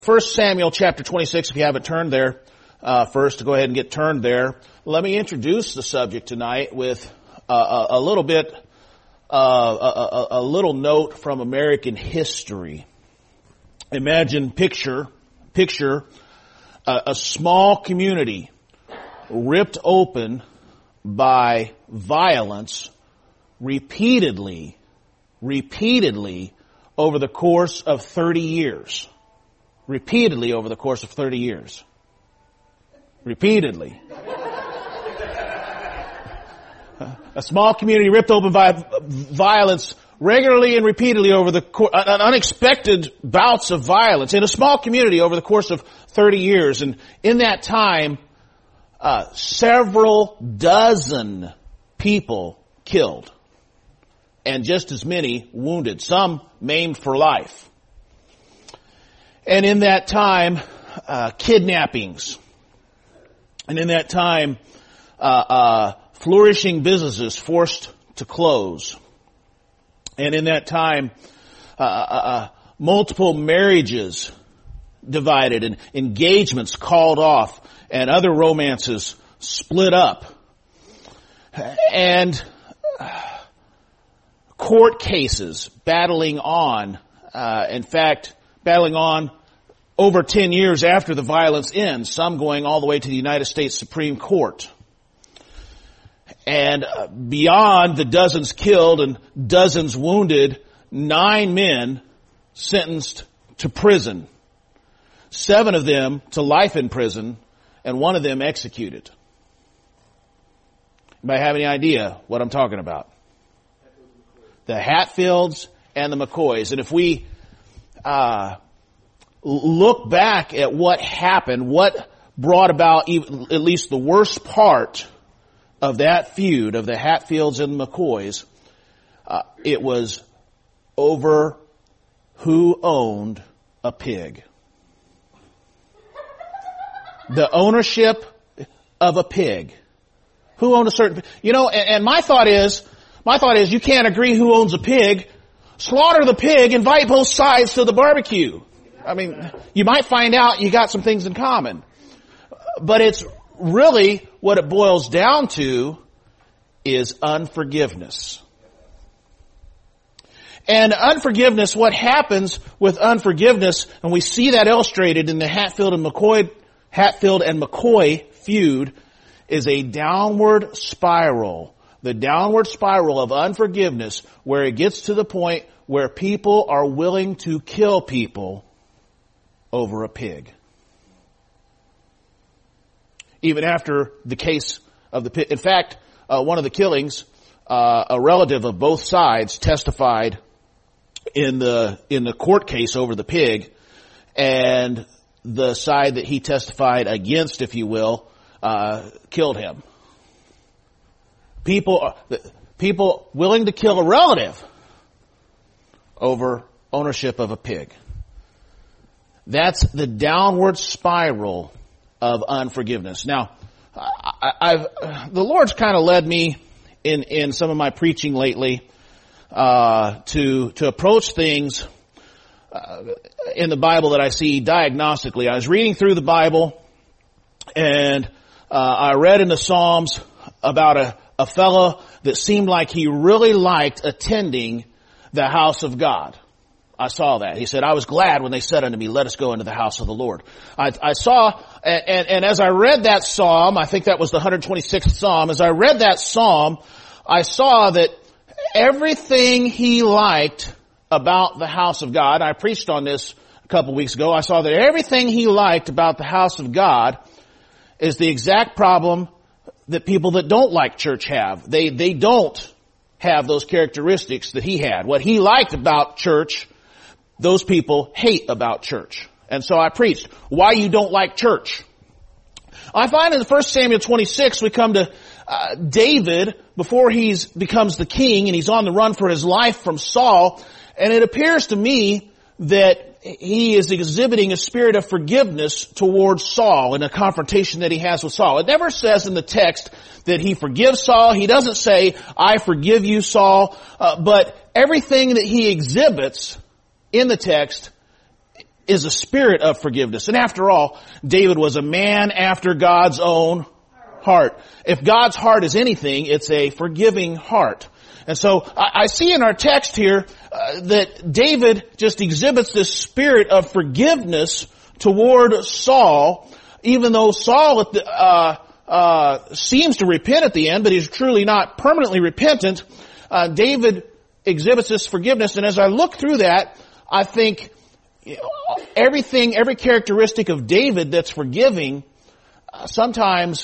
First Samuel chapter 26, if you haven't turned there first, to go ahead and get turned there. Let me introduce the subject tonight with a little note from American history. Picture a small community ripped open by violence repeatedly over the course of 30 years. Repeatedly over the course of 30 years. Repeatedly. A small community ripped open by violence regularly and repeatedly over the unexpected bouts of violence in a small community over the course of 30 years. And in that time, several dozen people killed and just as many wounded, some maimed for life. And in that time, kidnappings. And in that time, flourishing businesses forced to close. And in that time, multiple marriages divided and engagements called off and other romances split up. And court cases battling on, battling on over 10 years after the violence ends, some going all the way to the United States Supreme Court. And beyond the dozens killed and dozens wounded, 9 men sentenced to prison. 7 of them to life in prison, and 1 of them executed. Anybody have any idea what I'm talking about? The Hatfields and the McCoys. And if we look back at what happened, what brought about at least the worst part of that feud of the Hatfields and McCoys, it was over who owned a pig. The ownership of a pig. Who owned a certain, and my thought is you can't agree who owns a pig. Slaughter the pig, invite both sides to the barbecue. I mean, you might find out you got some things in common. But it's really what it boils down to is unforgiveness. And unforgiveness, what happens with unforgiveness, and we see that illustrated in the Hatfield and McCoy feud, is a downward spiral. The downward spiral of unforgiveness, where it gets to the point where people are willing to kill people over a pig. Even after the case of the pig. In fact, one of the killings, a relative of both sides testified in the court case over the pig, and the side that he testified against, if you will, killed him. People willing to kill a relative over ownership of a pig. That's the downward spiral of unforgiveness. Now, the Lord's kind of led me in some of my preaching lately to approach things in the Bible that I see diagnostically. I was reading through the Bible, and I read in the Psalms about a fellow that seemed like he really liked attending the house of God. I saw that. He said, I was glad when they said unto me, let us go into the house of the Lord. I saw, and as I read that psalm, I think that was the 126th psalm, as I read that psalm, I saw that everything he liked about the house of God, I preached on this a couple weeks ago, I saw that everything he liked about the house of God is the exact problem that people that don't like church have. They don't have those characteristics that he had. What he liked about church, those people hate about church. And so I preached why you don't like church. I find in the 1 Samuel 26 we come to David before he becomes the king and he's on the run for his life from Saul. And it appears to me that he is exhibiting a spirit of forgiveness towards Saul in a confrontation that he has with Saul. It never says in the text that he forgives Saul. He doesn't say, I forgive you, Saul. But everything that he exhibits in the text is a spirit of forgiveness. And after all, David was a man after God's own heart. If God's heart is anything, it's a forgiving heart. And so I see in our text here that David just exhibits this spirit of forgiveness toward Saul, even though Saul seems to repent at the end, but he's truly not permanently repentant. David exhibits this forgiveness, and as I look through that, I think every characteristic of David that's forgiving, sometimes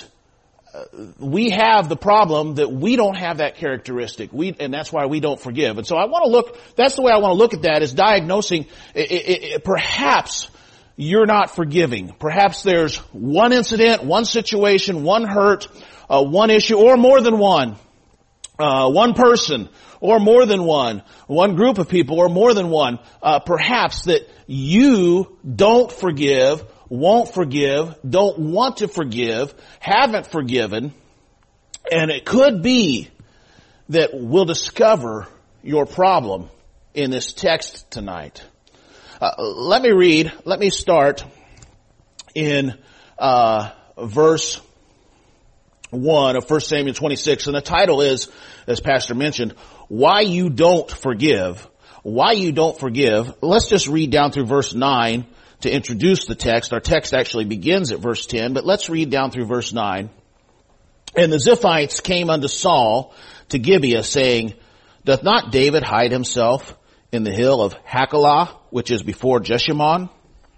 we have the problem that we don't have that characteristic. And that's why we don't forgive. And so that's the way I want to look at that, is diagnosing, perhaps you're not forgiving. Perhaps there's one incident, one situation, one hurt, one issue, or more than one. One person, or more than one group of people, or more than one. Perhaps that you don't forgive, won't forgive, don't want to forgive, haven't forgiven, and it could be that we'll discover your problem in this text tonight. Let me start in verse 1 of 1 Samuel 26, and the title is, as Pastor mentioned, Why You Don't Forgive. Why You Don't Forgive. Let's just read down through verse 9 to introduce the text. Our text actually begins at verse 10, but let's read down through verse 9. And the Ziphites came unto Saul to Gibeah, saying, Doth not David hide himself in the hill of Hachilah, which is before Jeshimon?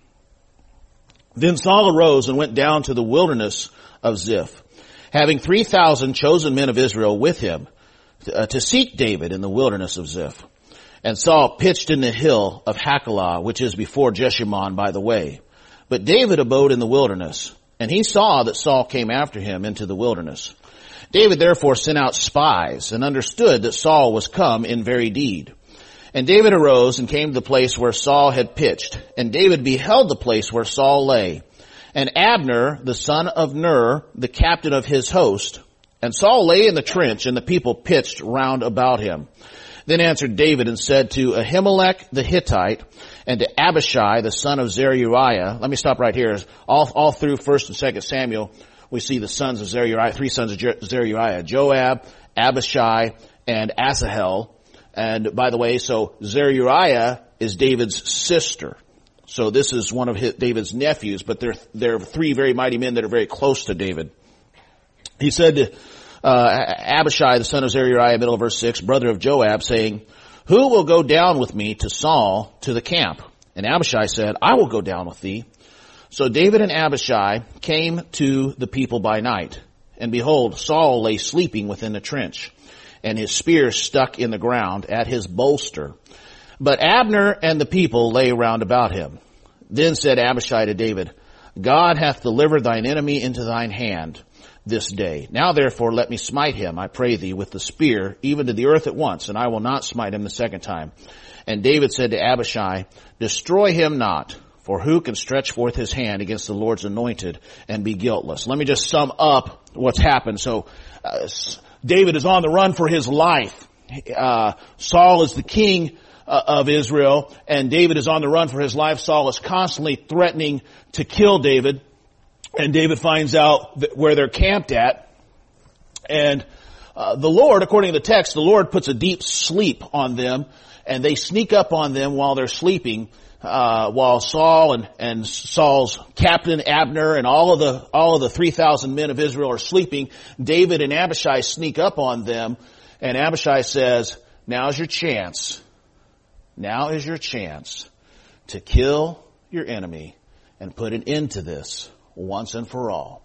Then Saul arose and went down to the wilderness of Ziph, having 3,000 chosen men of Israel with him, to seek David in the wilderness of Ziph. And Saul pitched in the hill of Hachilah, which is before Jeshimon by the way. But David abode in the wilderness, and he saw that Saul came after him into the wilderness. David therefore sent out spies, and understood that Saul was come in very deed. And David arose and came to the place where Saul had pitched. And David beheld the place where Saul lay, and Abner, the son of Ner, the captain of his host. And Saul lay in the trench, and the people pitched round about him. Then answered David and said to Ahimelech the Hittite, and to Abishai the son of Zeruiah. Let me stop right here. All through 1 and 2 Samuel, we see the sons of Zeruiah, 3 sons of Zeruiah: Joab, Abishai, and Asahel. And by the way, so Zeruiah is David's sister. So this is one of David's nephews, but they're three very mighty men that are very close to David. He said to Abishai, the son of Zeruiah, middle of verse 6, brother of Joab, saying, Who will go down with me to Saul to the camp? And Abishai said, I will go down with thee. So David and Abishai came to the people by night. And behold, Saul lay sleeping within the trench, and his spear stuck in the ground at his bolster. But Abner and the people lay round about him. Then said Abishai to David, God hath delivered thine enemy into thine hand this day. Now therefore let me smite him, I pray thee, with the spear, even to the earth at once, and I will not smite him the second time. And David said to Abishai, Destroy him not, for who can stretch forth his hand against the Lord's anointed and be guiltless? Let me just sum up what's happened. So David is on the run for his life. Saul is the king of Israel, and David is on the run for his life. Saul is constantly threatening to kill David, and David finds out where they're camped at. And the Lord, according to the text, the Lord puts a deep sleep on them, and they sneak up on them while they're sleeping, while Saul and Saul's captain Abner and all of the 3,000 men of Israel are sleeping. David and Abishai sneak up on them, and Abishai says, Now's your chance. Now is your chance to kill your enemy and put an end to this once and for all.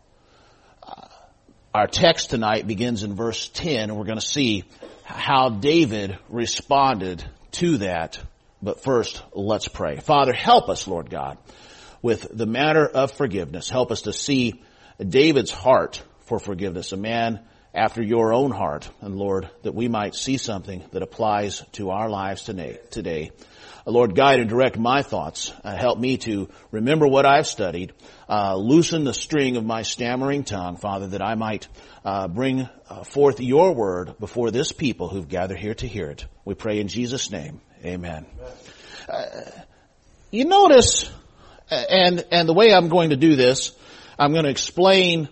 Our text tonight begins in verse 10, and we're going to see how David responded to that. But first, let's pray. Father, help us, Lord God, with the matter of forgiveness. Help us to see David's heart for forgiveness, a man after your own heart. And Lord, that we might see something that applies to our lives today. Lord, guide and direct my thoughts. Help me to remember what I've studied. Loosen the string of my stammering tongue, Father, that I might bring forth your word before this people who've gathered here to hear it. We pray in Jesus' name. Amen. You notice And the way I'm going to do this, I'm going to explain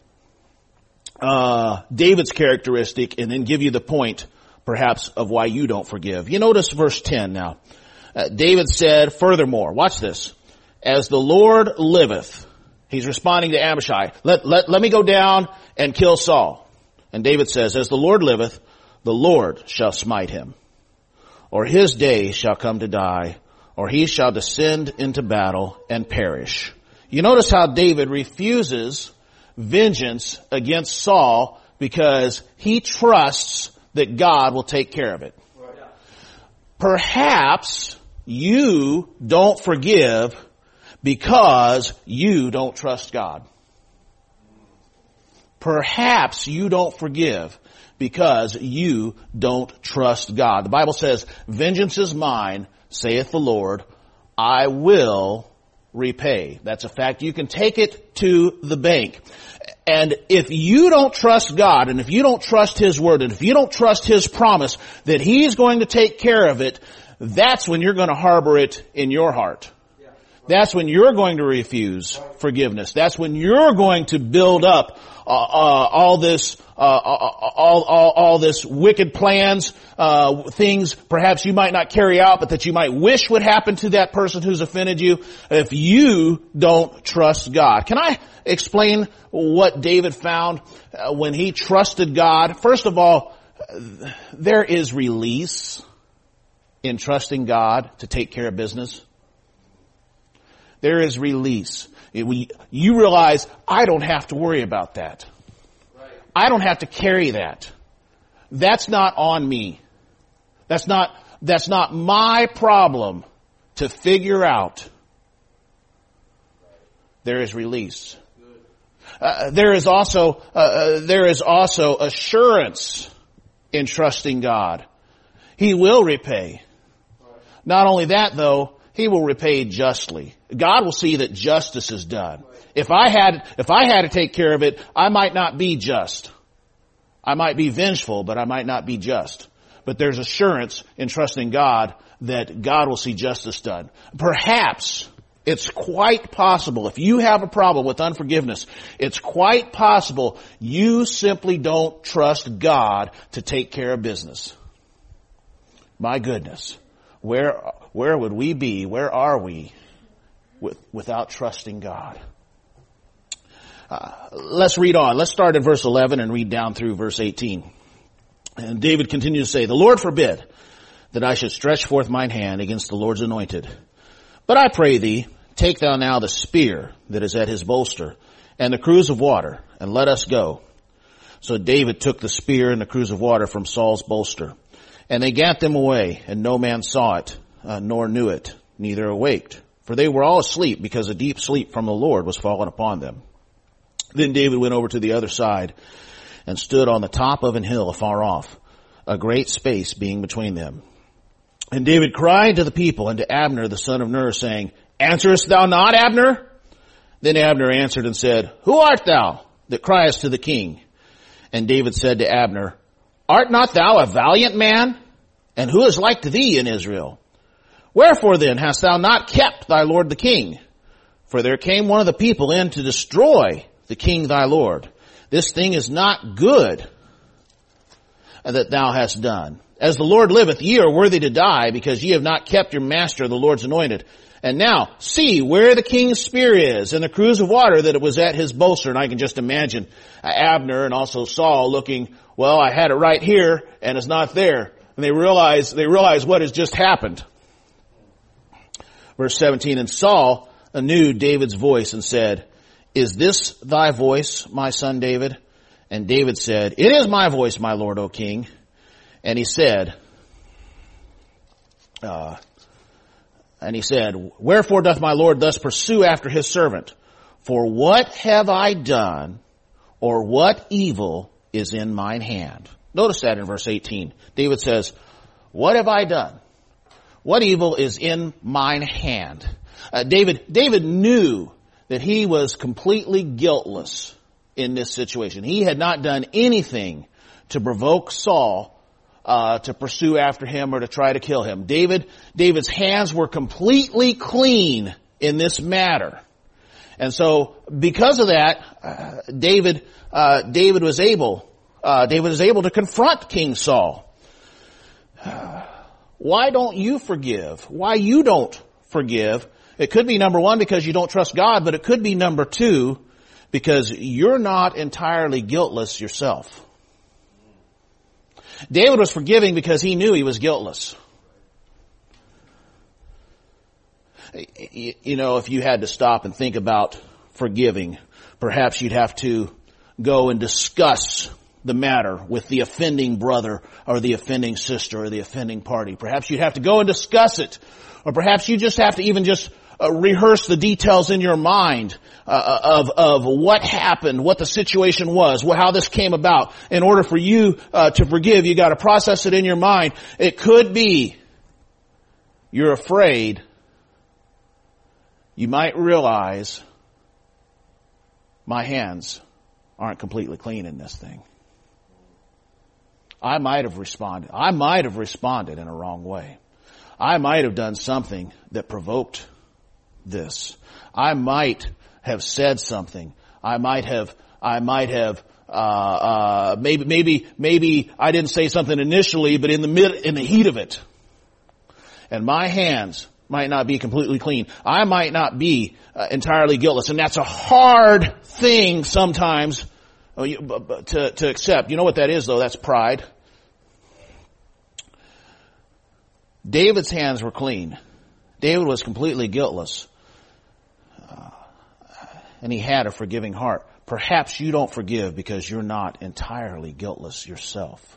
David's characteristic and then give you the point, perhaps, of why you don't forgive. You notice verse 10 now. David said, furthermore, watch this, as the Lord liveth. He's responding to Abishai. Let me go down and kill Saul. And David says, as the Lord liveth, the Lord shall smite him. Or his day shall come to die, or he shall descend into battle and perish. You notice how David refuses vengeance against Saul because he trusts that God will take care of it. Perhaps you don't forgive because you don't trust God. Perhaps you don't forgive because you don't trust God. The Bible says, vengeance is mine, saith the Lord, I will repay. That's a fact. You can take it to the bank. And if you don't trust God, and if you don't trust His word, and if you don't trust His promise that He's going to take care of it, that's when you're going to harbor it in your heart. That's when you're going to refuse forgiveness. That's when you're going to build up all this wicked plans, things perhaps you might not carry out, but that you might wish would happen to that person who's offended you, if you don't trust God. Can I explain what David found when he trusted God? First of all, there is release in trusting God to take care of business. There is release. You realize, I don't have to worry about that. I don't have to carry that. That's not on me. That's not my problem to figure out. There is release. There is also assurance in trusting God. He will repay. Not only that, though, He will repay justly. God will see that justice is done. If I had to take care of it, I might not be just. I might be vengeful, but I might not be just. But there's assurance in trusting God that God will see justice done. Perhaps it's quite possible, if you have a problem with unforgiveness, it's quite possible you simply don't trust God to take care of business. My goodness. Where would we be? Where are we without trusting God? Let's read on. Let's start at verse 11 and read down through verse 18. And David continues to say, the Lord forbid that I should stretch forth mine hand against the Lord's anointed. But I pray thee, take thou now the spear that is at his bolster and the cruse of water, and let us go. So David took the spear and the cruse of water from Saul's bolster. And they gat them away, and no man saw it, nor knew it, neither awaked. For they were all asleep, because a deep sleep from the Lord was fallen upon them. Then David went over to the other side, and stood on the top of an hill afar off, a great space being between them. And David cried to the people and to Abner the son of Ner, saying, Answerest thou not, Abner? Then Abner answered and said, Who art thou that criest to the king? And David said to Abner, Art not thou a valiant man? And who is like to thee in Israel? Wherefore then hast thou not kept thy lord the king? For there came one of the people in to destroy the king thy lord. This thing is not good that thou hast done. As the Lord liveth, ye are worthy to die, because ye have not kept your master the Lord's anointed. And now, see where the king's spear is, and the cruse of water that it was at his bolster. And I can just imagine Abner and also Saul looking, well, I had it right here, and it's not there. And they realize what has just happened. Verse 17, and Saul knew David's voice and said, Is this thy voice, my son David? And David said, It is my voice, my lord, O king. And he said, Wherefore doth my lord thus pursue after his servant? For what have I done, or what evil is in mine hand? Notice that in verse 18. David says, What have I done? What evil is in mine hand? David knew that he was completely guiltless in this situation. He had not done anything to provoke Saul to pursue after him or to try to kill him. David's hands were completely clean in this matter. And so because of that, David was able to confront King Saul. Why don't you forgive? Why you don't forgive? It could be number one, because you don't trust God, but it could be number two, because you're not entirely guiltless yourself. David was forgiving because he knew he was guiltless. You know, if you had to stop and think about forgiving, perhaps you'd have to go and discuss the matter with the offending brother or the offending sister or the offending party. Perhaps you'd have to go and discuss it. Or perhaps you just have to even just rehearse the details in your mind of what happened, what the situation was, how this came about. In order for you to forgive, you got to process it in your mind. It could be you're afraid you might realize my hands aren't completely clean in this thing. I might have responded in a wrong way. I might have done something that provoked this. I might have said something. Maybe I didn't say something initially, but in the heat of it. And my hands might not be completely clean. I might not be entirely guiltless. And that's a hard thing sometimes to accept. You know what that is, though? That's pride. David's hands were clean. David was completely guiltless. And he had a forgiving heart. Perhaps you don't forgive because you're not entirely guiltless yourself.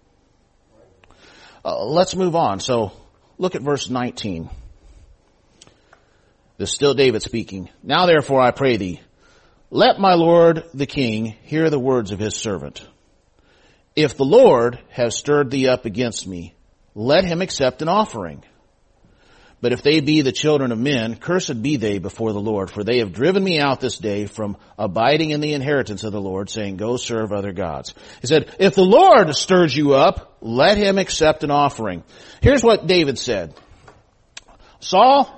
Let's move on. So look at verse 19. This is still David speaking. Now therefore I pray thee, let my lord the king hear the words of his servant. If the Lord have stirred thee up against me, let him accept an offering. But if they be the children of men, cursed be they before the Lord, for they have driven me out this day from abiding in the inheritance of the Lord, saying, go serve other gods. He said, if the Lord stirs you up, let him accept an offering. Here's what David said. Saul,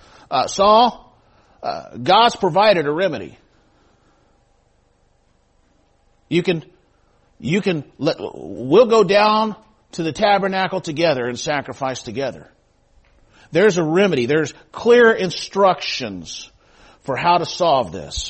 God's provided a remedy. We'll go down to the tabernacle together and sacrifice together. There's a remedy. There's clear instructions for how to solve this.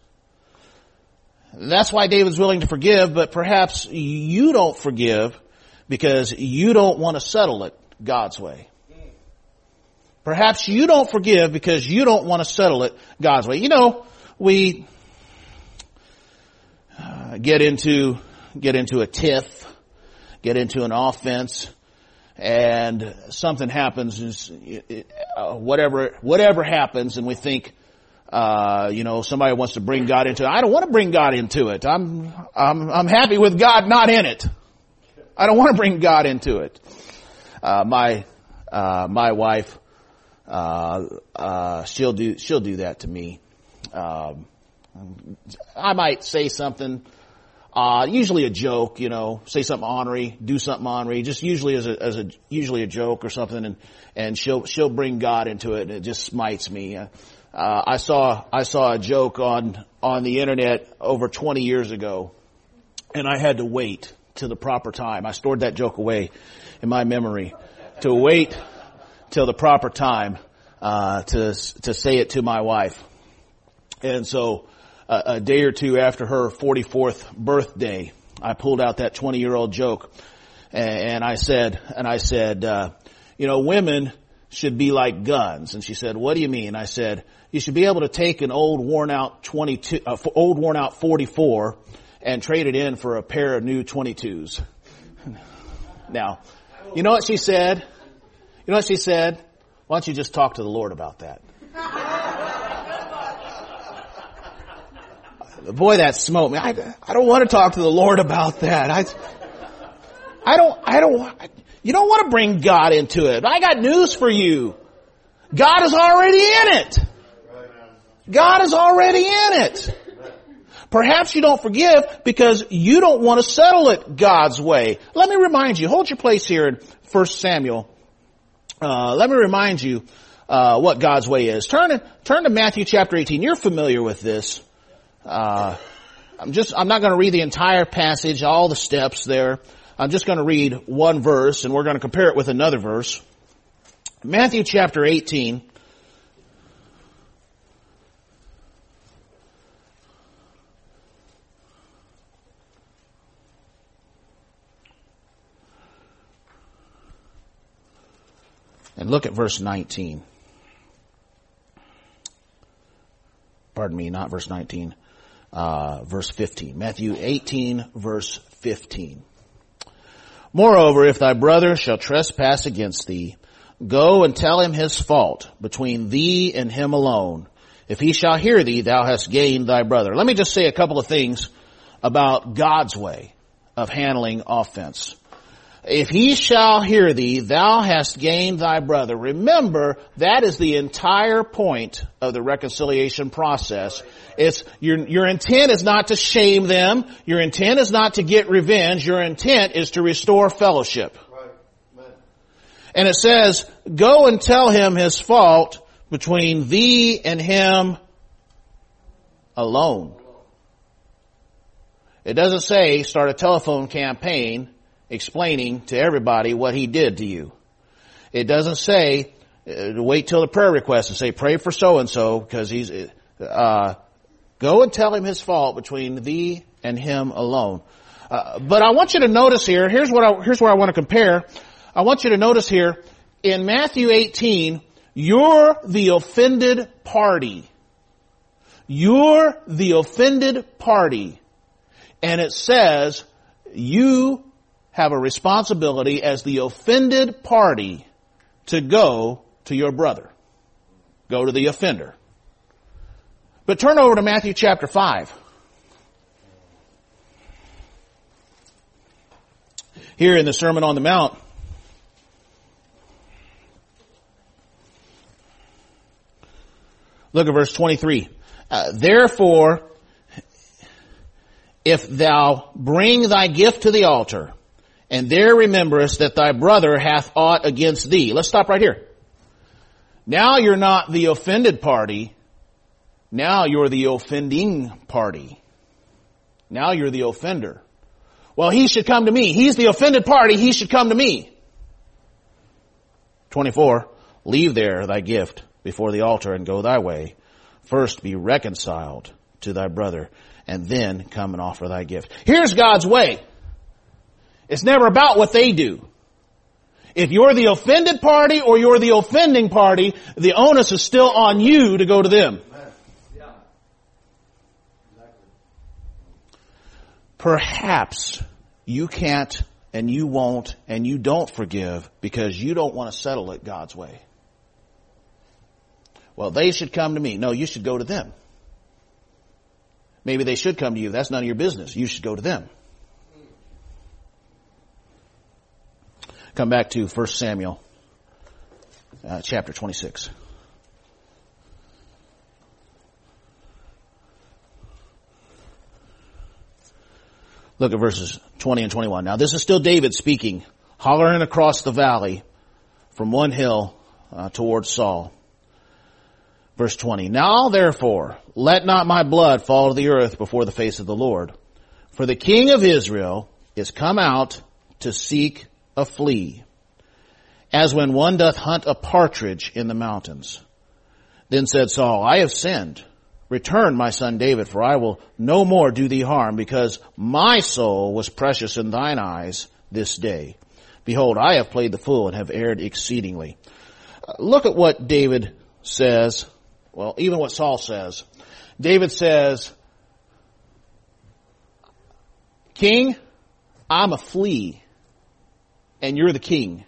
That's why David's willing to forgive, but perhaps you don't forgive because you don't want to settle it God's way. Perhaps you don't forgive because you don't want to settle it God's way. You know, we get into a tiff, get into an offense, and something happens, whatever happens, and we think, somebody wants to bring God into it. I don't want to bring God into it. I'm happy with God not in it. I don't want to bring God into it. My wife, she'll do that to me. I might say something, usually a joke, say something ornery, do something ornery, just usually usually a joke or something, and she'll bring God into it, and it just smites me. I saw a joke on the internet over 20 years ago, and I had to wait till the proper time. I stored that joke away in my memory to wait till the proper time, to say it to my wife. And so, a day or two after her 44th birthday, I pulled out that 20-year-old joke, and I said, women should be like guns. And she said, what do you mean? I said, you should be able to take an old worn out 44 and trade it in for a pair of new 22s. Now, you know what she said? Why don't you just talk to the Lord about that? Boy, that smote me. I don't want to talk to the Lord about that. You don't want to bring God into it. I got news for you. God is already in it. God is already in it. Perhaps you don't forgive because you don't want to settle it God's way. Let me remind you, hold your place here in 1 Samuel. Let me remind you what God's way is. Turn to Matthew chapter 18. You're familiar with this. I'm not going to read the entire passage, all the steps there. I'm just going to read one verse, and we're going to compare it with another verse. Matthew chapter 18. And look at verse 19. Pardon me, not verse 19. Verse 15. Matthew 18, verse 15. Moreover, if thy brother shall trespass against thee, go and tell him his fault between thee and him alone. If he shall hear thee, thou hast gained thy brother. Let me just say a couple of things about God's way of handling offense. If he shall hear thee, thou hast gained thy brother. Remember, that is the entire point of the reconciliation process. It's your intent is not to shame them. Your intent is not to get revenge. Your intent is to restore fellowship. Right. And it says, go and tell him his fault between thee and him alone. It doesn't say start a telephone campaign explaining to everybody what he did to you. It doesn't say wait till the prayer request and say pray for so-and-so because he's go and tell him his fault between thee and him alone. But I want you to notice here, here's where I want to compare. I want you to notice here in Matthew 18, you're the offended party. You're the offended party. And it says you have a responsibility as the offended party to go to your brother. Go to the offender. But turn over to Matthew chapter 5. Here in the Sermon on the Mount, look at verse 23. Therefore, if thou bring thy gift to the altar, and there rememberest that thy brother hath aught against thee. Let's stop right here. Now you're not the offended party. Now you're the offending party. Now you're the offender. Well, he should come to me. He's the offended party. He should come to me. 24. Leave there thy gift before the altar and go thy way. First be reconciled to thy brother, and then come and offer thy gift. Here's God's way. It's never about what they do. If you're the offended party or you're the offending party, the onus is still on you to go to them. Yeah. Exactly. Perhaps you can't and you won't and you don't forgive because you don't want to settle it God's way. Well, they should come to me. No, you should go to them. Maybe they should come to you. That's none of your business. You should go to them. Come back to 1 Samuel chapter 26. Look at verses 20 and 21. Now this is still David speaking, hollering across the valley from one hill towards Saul. Verse 20. Now therefore, let not my blood fall to the earth before the face of the Lord. For the king of Israel is come out to seek a flea, as when one doth hunt a partridge in the mountains. Then said Saul, I have sinned. Return, my son David, for I will no more do thee harm, because my soul was precious in thine eyes this day. Behold, I have played the fool and have erred exceedingly. Look at what David says. Well, even what Saul says. David says, King, I'm a flea, and you're the king.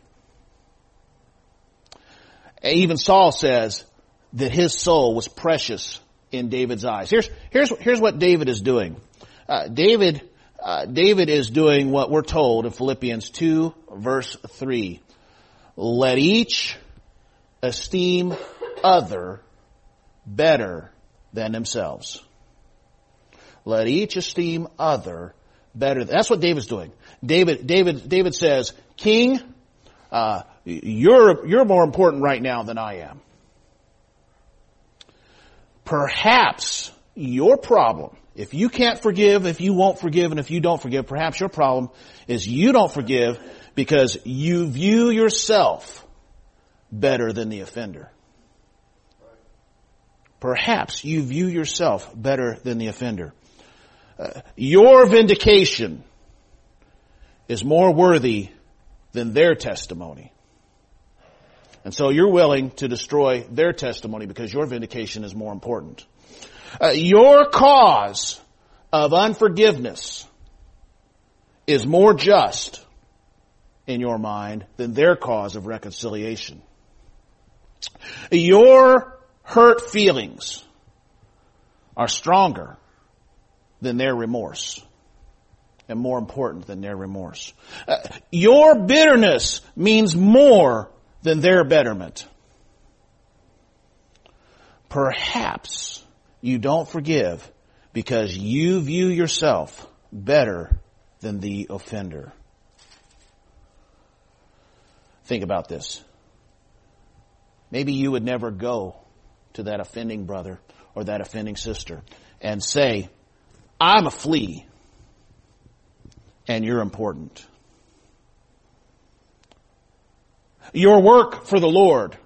Even Saul says that his soul was precious in David's eyes. Here's what David is doing. David is doing what we're told in Philippians 2 verse 3. Let each esteem other better than themselves. Let each esteem other better. That's what David's doing. David says, King, you're more important right now than I am. Perhaps your problem, if you can't forgive, if you won't forgive, and if you don't forgive, perhaps your problem is you don't forgive because you view yourself better than the offender. Perhaps you view yourself better than the offender. Your vindication is more worthy than their testimony. And so you're willing to destroy their testimony because your vindication is more important. Your cause of unforgiveness is more just in your mind than their cause of reconciliation. Your hurt feelings are stronger than their remorse and more important than their remorse. Your bitterness means more than their betterment. Perhaps you don't forgive because you view yourself better than the offender. Think about this. Maybe you would never go to that offending brother or that offending sister and say, I'm a flea and you're important. Your work for the Lord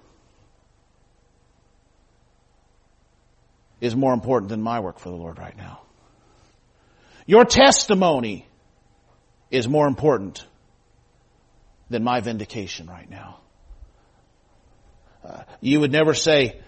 is more important than my work for the Lord right now. Your testimony is more important than my vindication right now. You would never say,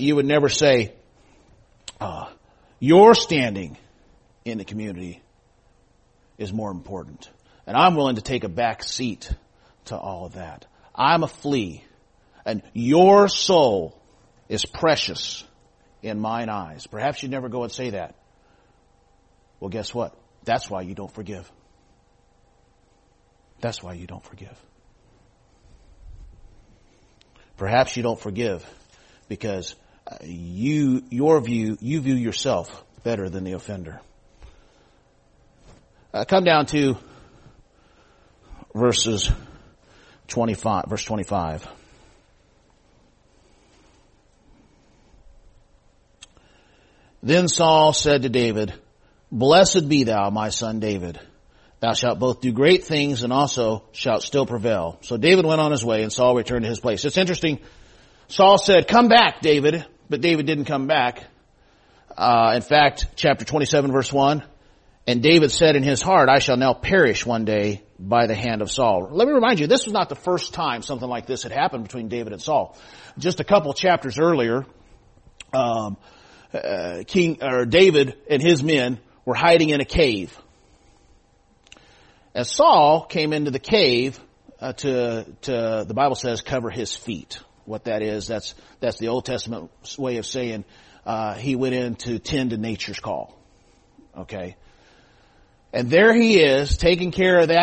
your standing in the community is more important. And I'm willing to take a back seat to all of that. I'm a flea, and your soul is precious in mine eyes. Perhaps you'd never go and say that. Well, guess what? That's why you don't forgive. That's why you don't forgive. Perhaps you don't forgive because you view yourself better than the offender. Come down to verse 25. Then Saul said to David, Blessed be thou, my son David. Thou shalt both do great things and also shalt still prevail. So David went on his way and Saul returned to his place. It's interesting. Saul said, Come back, David. But David didn't come back. In fact, chapter 27, verse 1, And David said in his heart, I shall now perish one day by the hand of Saul. Let me remind you, this was not the first time something like this had happened between David and Saul. Just a couple chapters earlier, David and his men were hiding in a cave. As Saul came into the cave the Bible says, cover his feet. What that is, that's the Old Testament way of saying he went in to tend to nature's call. Okay. And there he is, taking care of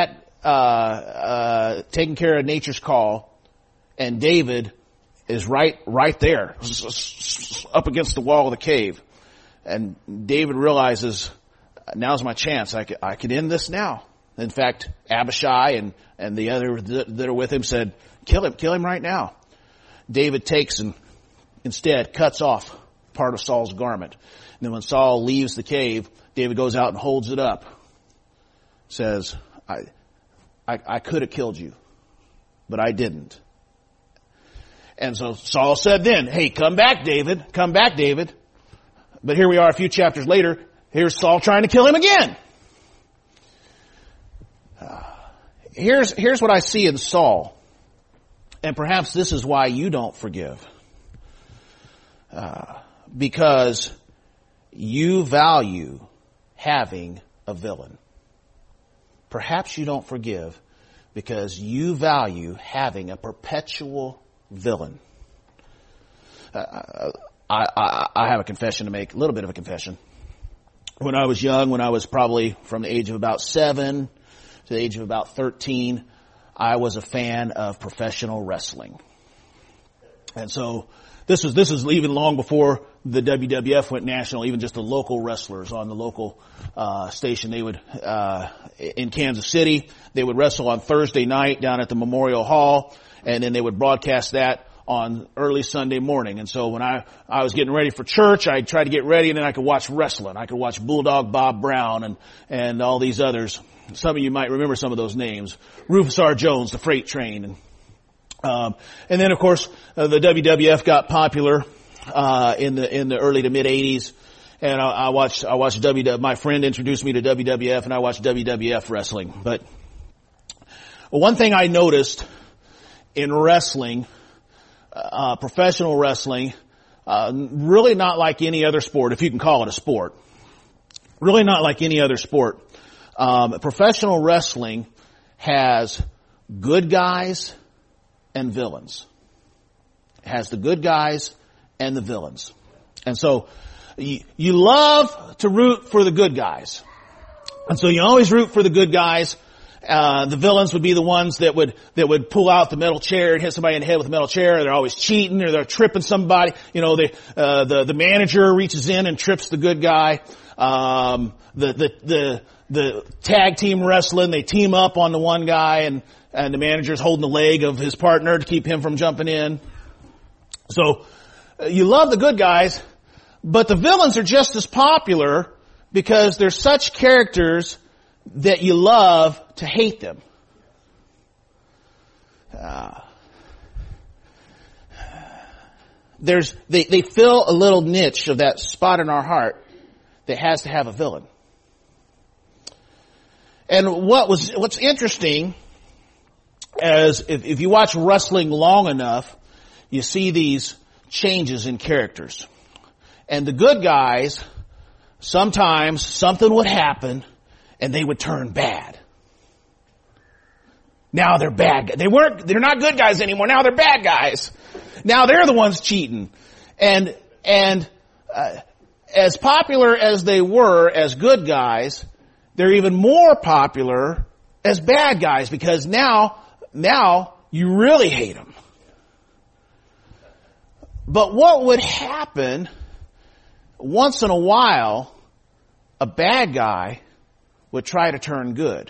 nature's call, and David is right there, up against the wall of the cave. And David realizes, now's my chance. I could end this now. In fact, Abishai and the other that are with him said, kill him right now. David takes and instead cuts off part of Saul's garment. And then when Saul leaves the cave, David goes out and holds it up. Says, I could have killed you, but I didn't. And so Saul said then, hey, come back, David. But here we are a few chapters later. Here's Saul trying to kill him again. Here's what I see in Saul. And perhaps this is why you don't forgive. Because you value having a villain. Perhaps you don't forgive because you value having a perpetual villain. I have a confession to make, a little bit of a confession. When I was young, when I was probably from the age of about 7 to the age of about 13, I was a fan of professional wrestling. And so this is even long before the WWF went national. Even just the local wrestlers on the local station, they would in Kansas City, they would wrestle on Thursday night down at the Memorial Hall, and then they would broadcast that on early Sunday morning. And so when I was getting ready for church, I'd try to get ready and then I could watch wrestling. I could watch Bulldog Bob Brown and all these others. Some of you might remember some of those names. Rufus R. Jones, the Freight Train. And then of course, the WWF got popular, in the early to mid 80s. And I watched WWF. My friend introduced me to WWF and I watched WWF wrestling. But one thing I noticed in wrestling, professional wrestling, really not like any other sport, if you can call it a sport. Really not like any other sport. Professional wrestling has good guys and villains. It has the good guys and the villains. And so you love to root for the good guys. And so you always root for the good guys. The villains would be the ones that would pull out the metal chair and hit somebody in the head with a metal chair. They're always cheating or they're tripping somebody. You know, the manager reaches in and trips the good guy. The tag team wrestling, they team up on the one guy and the manager's holding the leg of his partner to keep him from jumping in. So, you love the good guys, but the villains are just as popular because they're such characters that you love to hate them. They fill a little niche of that spot in our heart that has to have a villain. And what's interesting as if you watch wrestling long enough, you see these changes in characters. And the good guys, sometimes something would happen and they would turn bad. Now they're bad guys. They're not good guys anymore. Now they're bad guys. Now they're the ones cheating. And as popular as they were as good guys, they're even more popular as bad guys because now you really hate them. But what would happen once in a while, a bad guy would try to turn good.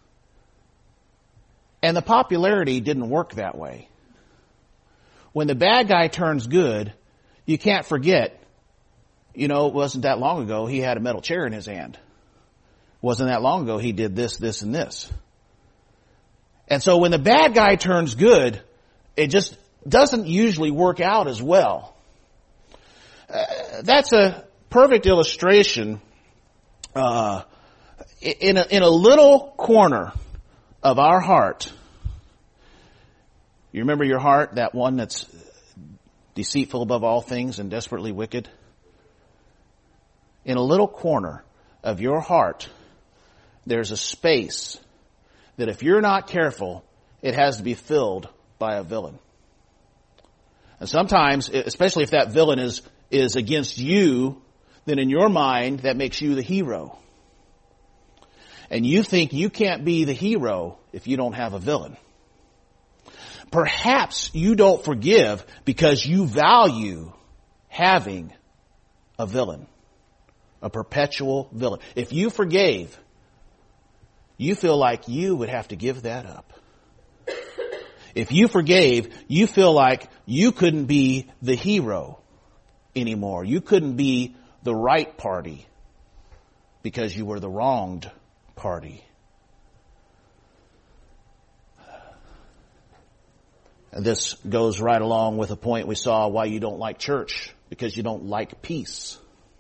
And the popularity didn't work that way. When the bad guy turns good, you can't forget, it wasn't that long ago he had a metal chair in his hand. Wasn't that long ago he did this, this, and this. And so when the bad guy turns good, it just doesn't usually work out as well. That's a perfect illustration in a little corner of our heart. You remember your heart, that one that's deceitful above all things and desperately wicked? In a little corner of your heart, there's a space that if you're not careful, it has to be filled by a villain. And sometimes, especially if that villain is against you, then in your mind, that makes you the hero. And you think you can't be the hero if you don't have a villain. Perhaps you don't forgive because you value having a villain, a perpetual villain. If you forgave, you feel like you would have to give that up. If you forgave, you feel like you couldn't be the hero anymore. You couldn't be the right party because you were the wronged party. And this goes right along with a point we saw why you don't like church, because you don't like peace.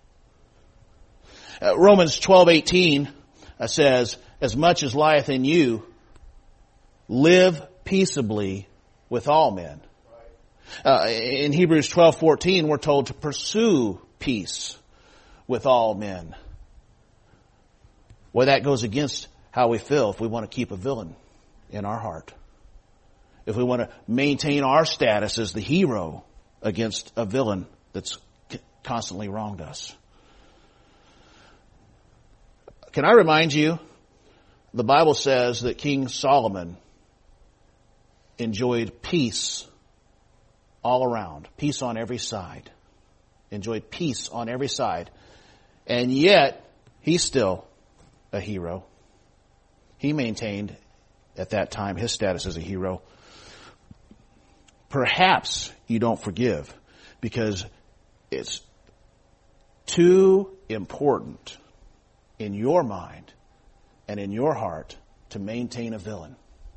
Romans 12:18 says, as much as lieth in you, live peaceably with all men. In Hebrews 12:14, we're told to pursue peace with all men. Well, that goes against how we feel if we want to keep a villain in our heart. If we want to maintain our status as the hero against a villain that's constantly wronged us. Can I remind you, the Bible says that King Solomon enjoyed peace all around, peace on every side. Enjoyed peace on every side. And yet, he's still a hero. He maintained at that time his status as a hero. Perhaps you don't forgive because it's too important in your mind and in your heart to maintain a villain.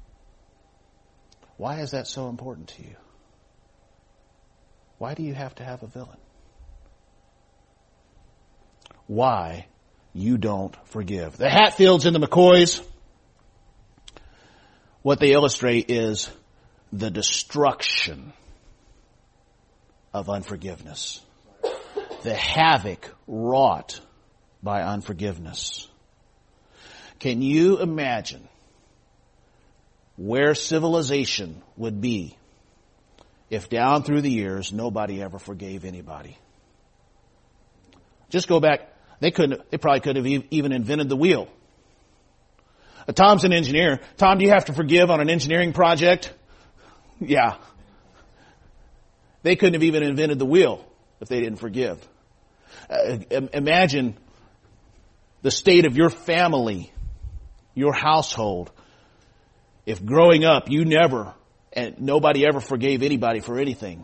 Why is that so important to you? Why do you have to have a villain? Why you don't forgive. The Hatfields and the McCoys, what they illustrate is the destruction of unforgiveness. The havoc wrought by unforgiveness. Can you imagine where civilization would be if down through the years nobody ever forgave anybody? Just go back. They probably couldn't have even invented the wheel. Tom's an engineer. Tom, do you have to forgive on an engineering project? Yeah. They couldn't have even invented the wheel if they didn't forgive. Imagine the state of your family, your household, if growing up you never, and nobody ever forgave anybody for anything.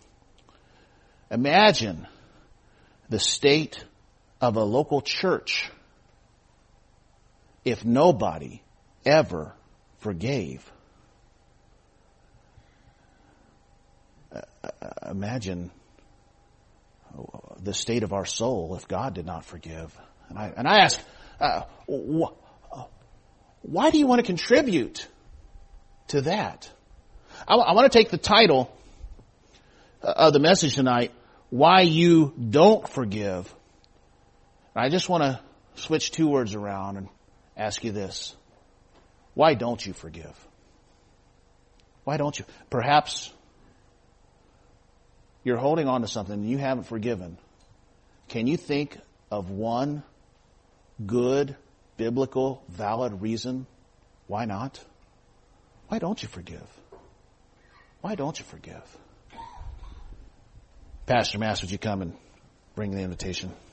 Imagine the state of a local church if nobody ever forgave. Imagine the state of our soul if God did not forgive. And I ask, why do you want to contribute to that? I want to take the title of the message tonight, Why You Don't Forgive. I just want to switch two words around and ask you this. Why don't you forgive? Why don't you? Perhaps you're holding on to something you haven't forgiven. Can you think of one good, biblical, valid reason why not? Why don't you forgive? Why don't you forgive? Pastor Mass, would you come and bring the invitation?